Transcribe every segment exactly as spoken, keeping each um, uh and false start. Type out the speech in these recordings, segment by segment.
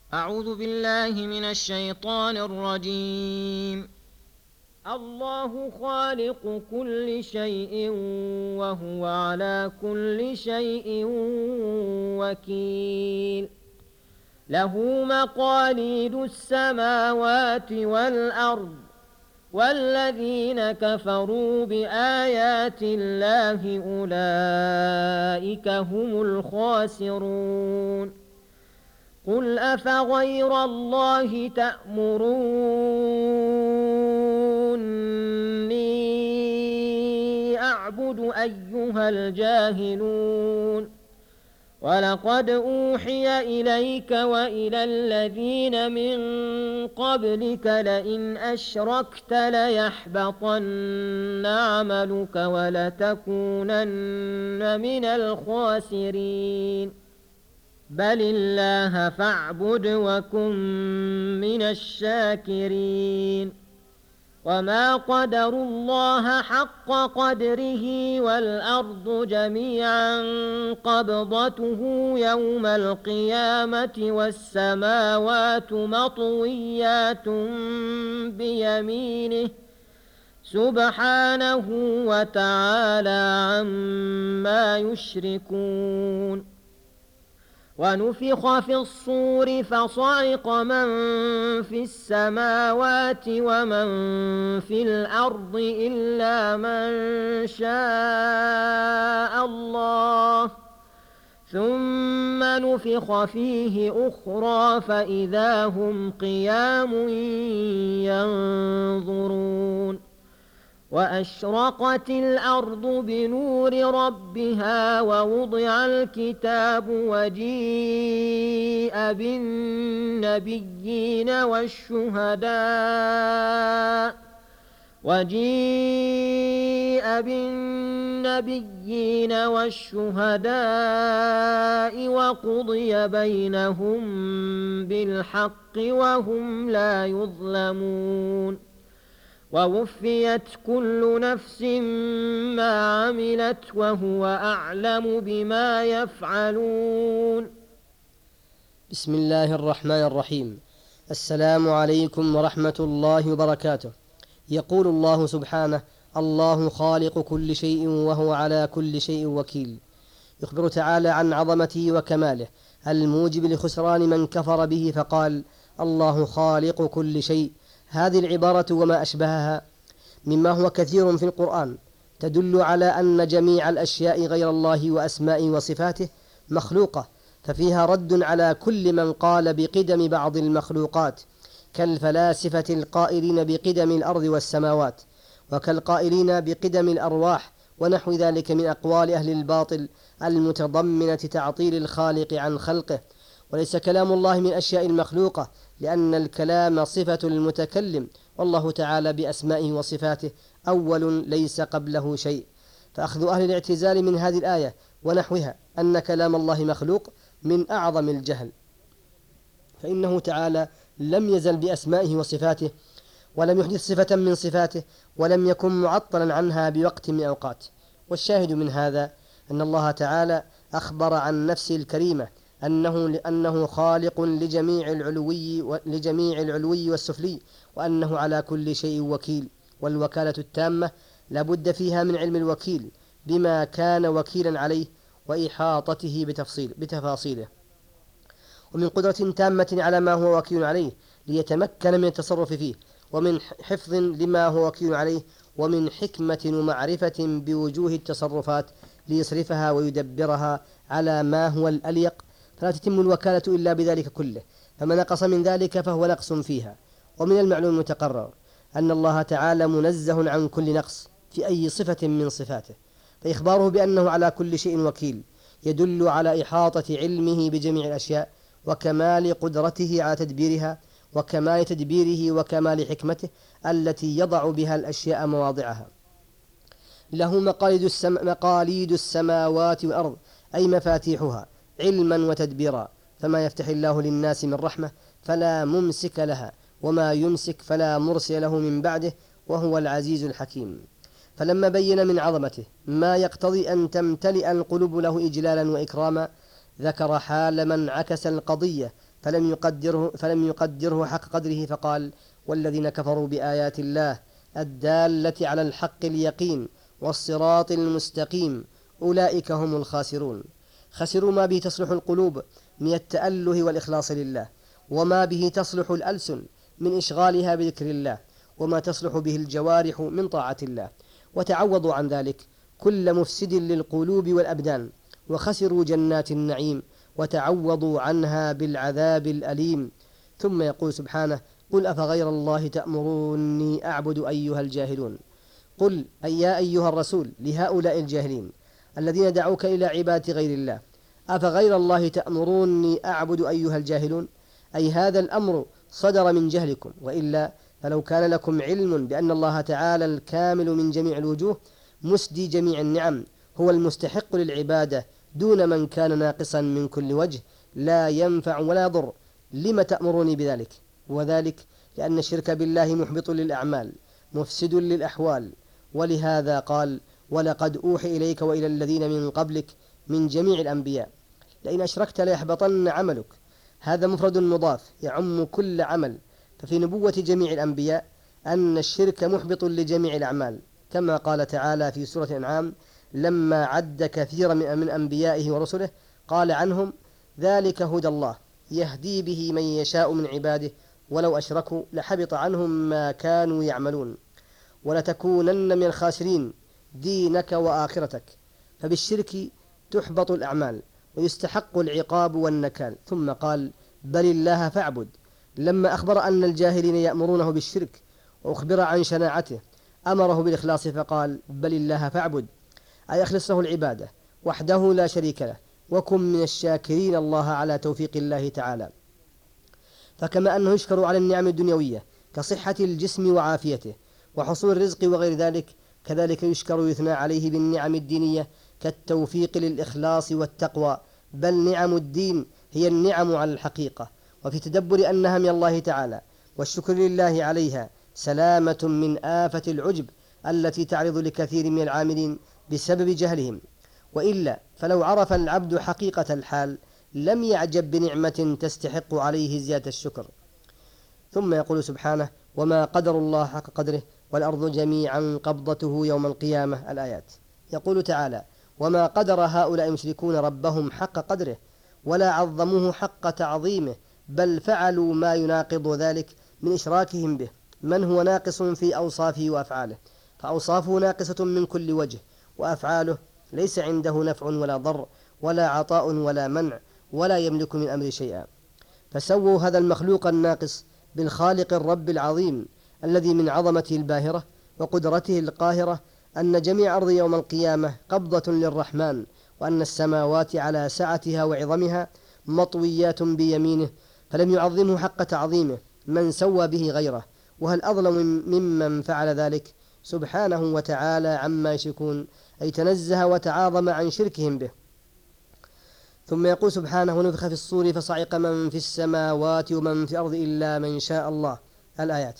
أعوذ بالله من الشيطان الرجيم. الله خالق كل شيء وهو على كل شيء وكيل. له مقاليد السماوات والأرض، والذين كفروا بآيات الله أولئك هم الخاسرون. قل أفغير الله تأمروني أعبد أيها الجاهلون. ولقد أوحي إليك وإلى الذين من قبلك لئن أشركت ليحبطن عملك ولتكونن من الخاسرين. بل الله فاعبد وكن من الشاكرين. وما قدروا الله حق قدره والأرض جميعا قبضته يوم القيامة والسماوات مطويات بيمينه سبحانه وتعالى عما يشركون. ونفخ في الصور فصعق من في السماوات ومن في الأرض إلا من شاء الله، ثم نفخ فيه أخرى فإذا هم قيام ينظرون. وأشرقت الأرض بنور ربها ووضع الكتاب وجيء بالنبيين والشهداء وجيء بالنبيين والشهداء وقضي بينهم بالحق وهم لا يظلمون. ووفيت كل نفس ما عملت وهو أعلم بما يفعلون. بسم الله الرحمن الرحيم. السلام عليكم ورحمة الله وبركاته. يقول الله سبحانه: الله خالق كل شيء وهو على كل شيء وكيل. يخبر تعالى عن عظمته وكماله الموجب لخسران من كفر به فقال: الله خالق كل شيء. هذه العبارة وما أشبهها مما هو كثير في القرآن تدل على أن جميع الأشياء غير الله وأسمائه وصفاته مخلوقة، ففيها رد على كل من قال بقدم بعض المخلوقات كالفلاسفة القائلين بقدم الأرض والسماوات، وكالقائلين بقدم الأرواح ونحو ذلك من أقوال أهل الباطل المتضمنة تعطيل الخالق عن خلقه. وليس كلام الله من أشياء المخلوقة، لأن الكلام صفة المتكلم، والله تعالى بأسمائه وصفاته أول ليس قبله شيء. فأخذ أهل الاعتزال من هذه الآية ونحوها أن كلام الله مخلوق من أعظم الجهل، فإنه تعالى لم يزل بأسمائه وصفاته، ولم يحدث صفة من صفاته، ولم يكن معطلا عنها بوقت من أوقات. والشاهد من هذا أن الله تعالى أخبر عن نفسه الكريمة أنه لأنه خالق لجميع العلوي لجميع العلوي والسفلي، وأنه على كل شيء وكيل. والوكالة التامة لابد فيها من علم الوكيل بما كان وكيلا عليه وإحاطته بتفصيل بتفاصيله، ومن قدرة تامة على ما هو وكيل عليه ليتمكن من التصرف فيه، ومن حفظ لما هو وكيل عليه، ومن حكمة ومعرفة بوجوه التصرفات ليصرفها ويدبرها على ما هو الأليق، فلا تتم الوكالة إلا بذلك كله. فما نقص من ذلك فهو نقص فيها. ومن المعلوم المتقرر أن الله تعالى منزه عن كل نقص في أي صفة من صفاته، فإخباره بأنه على كل شيء وكيل يدل على إحاطة علمه بجميع الأشياء، وكمال قدرته على تدبيرها، وكمال تدبيره وكمال حكمته التي يضع بها الأشياء مواضعها. له مقاليد, السم... مقاليد السماوات والأرض، أي مفاتيحها علما وتدبيرا، فما يفتح الله للناس من رحمة فلا ممسك لها، وما يمسك فلا مرسل له من بعده، وهو العزيز الحكيم. فلما بين من عظمته ما يقتضي أن تمتلئ القلوب له إجلالا وإكراما، ذكر حال من عكس القضية فلم يقدره, فلم يقدره حق قدره فقال: والذين كفروا بآيات الله الدالة على الحق اليقين والصراط المستقيم أولئك هم الخاسرون. خسروا ما به تصلح القلوب من التأله والإخلاص لله، وما به تصلح الألسن من إشغالها بذكر الله، وما تصلح به الجوارح من طاعة الله، وتعوضوا عن ذلك كل مفسد للقلوب والأبدان، وخسروا جنات النعيم وتعوضوا عنها بالعذاب الأليم. ثم يقول سبحانه: قل أفغير الله تأمروني أعبد أيها الجاهلون. قل أي يا أيها الرسول لهؤلاء الجاهلين الذين دعوك إلى عبادة غير الله: أفغير الله تأمروني أعبد أيها الجاهلون، أي هذا الأمر صدر من جهلكم، وإلا فلو كان لكم علم بأن الله تعالى الكامل من جميع الوجوه مسدي جميع النعم هو المستحق للعبادة دون من كان ناقصا من كل وجه لا ينفع ولا يضر، لم تأمروني بذلك؟ وذلك لأن الشرك بالله محبط للأعمال مفسد للأحوال، ولهذا قال: ولقد أوحي إليك وإلى الذين من قبلك من جميع الأنبياء لئن أشركت ليحبطن عملك. هذا مفرد مضاف يعم كل عمل، ففي نبوة جميع الأنبياء أن الشرك محبط لجميع الأعمال، كما قال تعالى في سورة الأنعام لما عد كثيرا من أنبيائه ورسله قال عنهم: ذلك هدى الله يهدي به من يشاء من عباده ولو أشركوا لحبط عنهم ما كانوا يعملون ولتكونن من الخاسرين دينك وآخرتك. فبالشرك تحبط الأعمال ويستحق العقاب والنكال. ثم قال: بل الله فاعبد، لما أخبر أن الجاهلين يأمرونه بالشرك وأخبر عن شناعته أمره بالإخلاص فقال: بل الله فاعبد، أي أخلص له العبادة وحده لا شريك له، وكن من الشاكرين الله على توفيق الله تعالى. فكما أنه يشكر على النعم الدنيوية كصحة الجسم وعافيته وحصول الرزق وغير ذلك، كذلك يشكر ويثنى عليه بالنعم الدينية كالتوفيق للإخلاص والتقوى، بل نعم الدين هي النعم على الحقيقة، وفي تدبر أنها من الله تعالى والشكر لله عليها سلامة من آفة العجب التي تعرض لكثير من العاملين بسبب جهلهم. وإلا فلو عرف العبد حقيقة الحال لم يعجب بنعمة تستحق عليه زيادة الشكر. ثم يقول سبحانه: وما قدر الله حق قدره والأرض جميعا قبضته يوم القيامة. الآيات. يقول تعالى: وما قدر هؤلاء المشركون ربهم حق قدره ولا عظموه حق تعظيمه، بل فعلوا ما يناقض ذلك من إشراكهم به، من هو ناقص في أوصافه وأفعاله، فأوصافه ناقصة من كل وجه، وأفعاله ليس عنده نفع ولا ضر ولا عطاء ولا منع ولا يملك من أمر شيئا. فسووا هذا المخلوق الناقص بالخالق الرب العظيم الذي من عظمته الباهرة وقدرته القاهرة أن جميع أرض يوم القيامة قبضة للرحمن، وأن السماوات على سعتها وعظمها مطويات بيمينه، فلم يعظمه حق تعظيمه من سوى به غيره، وهل أظلم ممن فعل ذلك سبحانه وتعالى عما يشركون، أي تنزه وتعاظم عن شركهم به. ثم يقول سبحانه: ونفخ في الصور فصعق من في السماوات ومن في الأرض إلا من شاء الله. الآيات.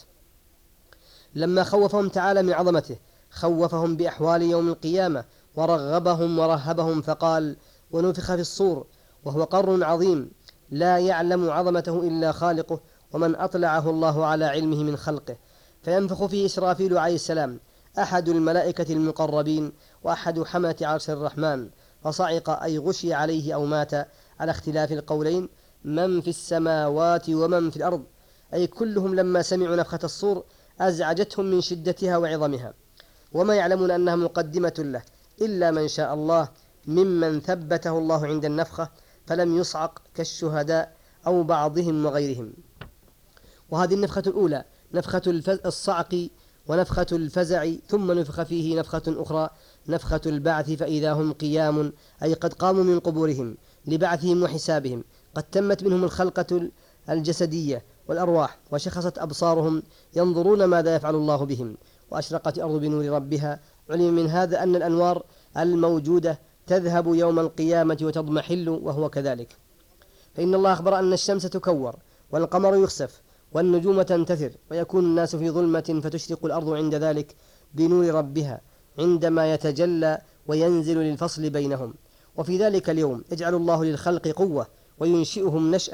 لما خوفهم تعالى من عظمته خوفهم بأحوال يوم القيامة ورغبهم ورهبهم فقال: ونفخ في الصور، وهو قر عظيم لا يعلم عظمته إلا خالقه ومن أطلعه الله على علمه من خلقه، فينفخ فيه إسرافيل عليه السلام أحد الملائكة المقربين وأحد حملة عرش الرحمن، فصعق أي غشي عليه أو مات، على اختلاف القولين، من في السماوات ومن في الأرض، أي كلهم لما سمعوا نفخة الصور أزعجتهم من شدتها وعظمها، وما يعلمون أنها مقدمة له إلا من شاء الله ممن ثبته الله عند النفخة فلم يصعق كالشهداء أو بعضهم وغيرهم. وهذه النفخة الأولى نفخة الصعق ونفخة الفزع، ثم نفخ فيه نفخة أخرى نفخة البعث، فإذا هم قيام، أي قد قاموا من قبورهم لبعثهم وحسابهم، قد تمت منهم الخلقة الجسدية والأرواح، وشخصت أبصارهم ينظرون ماذا يفعل الله بهم، وأشرقت الأرض بنور ربها. علم من هذا أن الأنوار الموجودة تذهب يوم القيامة وتضمحل، وهو كذلك، فإن الله أخبر أن الشمس تكور والقمر يخسف والنجوم تنتثر ويكون الناس في ظلمة، فتشرق الأرض عند ذلك بنور ربها عندما يتجلى وينزل للفصل بينهم. وفي ذلك اليوم يجعل الله للخلق قوة وينشئهم نشأة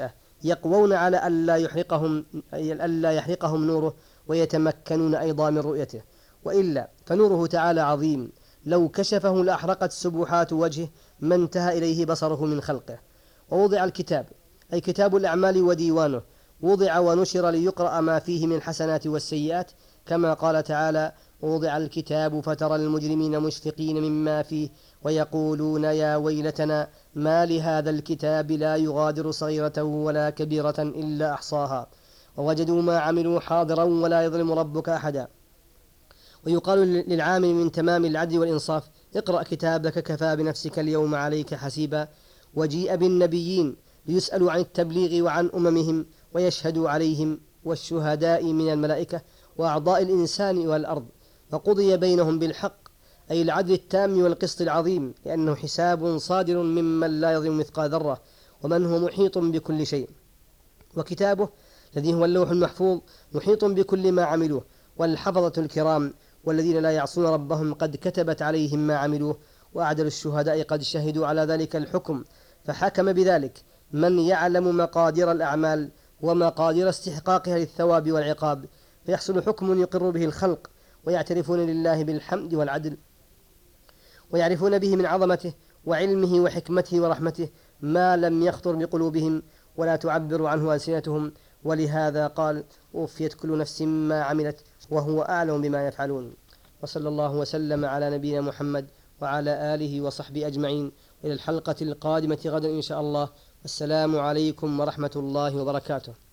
يقوون على ألا يحرقهم, ألا يحرقهم نوره ويتمكنون أيضا من رؤيته، وإلا فنوره تعالى عظيم، لو كشفه لأحرقت سبحات وجهه ما انتهى إليه بصره من خلقه. ووضع الكتاب أي كتاب الأعمال وديوانه، وضع ونشر ليقرأ ما فيه من الحسنات والسيئات، كما قال تعالى: ووضع الكتاب فترى المجرمين مشفقين مما فيه ويقولون يا ويلتنا ما لهذا الكتاب لا يغادر صغيرة ولا كبيرة إلا أحصاها ووجدوا ما عملوا حاضرا ولا يظلم ربك أحدا. ويقال للعامل من تمام العدل والإنصاف: اقرأ كتابك كفى بنفسك اليوم عليك حسيبا. وجيء بالنبيين ليسألوا عن التبليغ وعن أممهم ويشهدوا عليهم، والشهداء من الملائكة وأعضاء الإنسان والأرض، وقضي بينهم بالحق أي العدل التام والقسط العظيم، لأنه حساب صادر ممن لا يظلم مثقال ذرة ومن هو محيط بكل شيء. وكتابه الذي هو اللوح المحفوظ محيط بكل ما عملوه، والحفظة الكرام والذين لا يعصون ربهم قد كتبت عليهم ما عملوه، وأعدل الشهداء قد شهدوا على ذلك الحكم، فحكم بذلك من يعلم مقادير الأعمال ومقادير استحقاقها للثواب والعقاب، فيحصل حكم يقر به الخلق ويعترفون لله بالحمد والعدل، ويعرفون به من عظمته وعلمه وحكمته ورحمته ما لم يخطر بقلوبهم ولا تعبر عنه ألسنتهم. ولهذا قال: وفيت كل نفس ما عملت وهو أعلم بما يفعلون. وصلى الله وسلم على نبينا محمد وعلى آله وصحبه أجمعين، إلى الحلقة القادمة غدا إن شاء الله. والسلام عليكم ورحمة الله وبركاته.